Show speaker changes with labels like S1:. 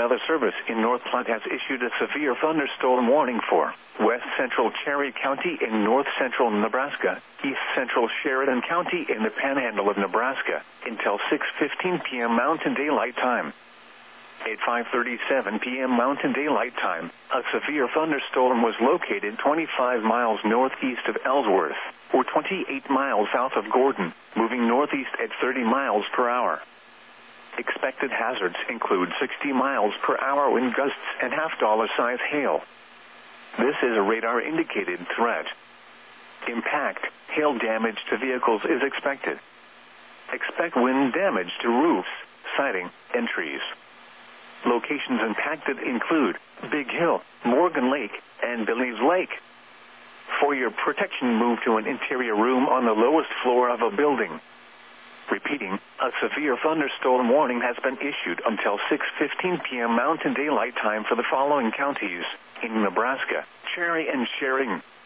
S1: Weather Service in North Platte has issued a severe thunderstorm warning for west central Cherry County in north central Nebraska, east central Sheridan County in the panhandle of Nebraska, until 6:15 p.m. Mountain Daylight Time. At 5:37 p.m. Mountain Daylight Time, a severe thunderstorm was located 25 miles northeast of Ellsworth, or 28 miles south of Gordon, moving northeast at 30 miles per hour. Expected hazards include 60 miles per hour wind gusts and half-dollar-size hail. This is a radar-indicated threat. Impact, hail damage to vehicles is expected. Expect wind damage to roofs, siding, and trees. Locations impacted include Big Hill, Morgan Lake, and Billy's Lake. For your protection, move to an interior room on the lowest floor of a building. Repeating, a severe thunderstorm warning has been issued until 6:15 p.m. Mountain Daylight Time for the following counties in Nebraska: Cherry and Sheridan,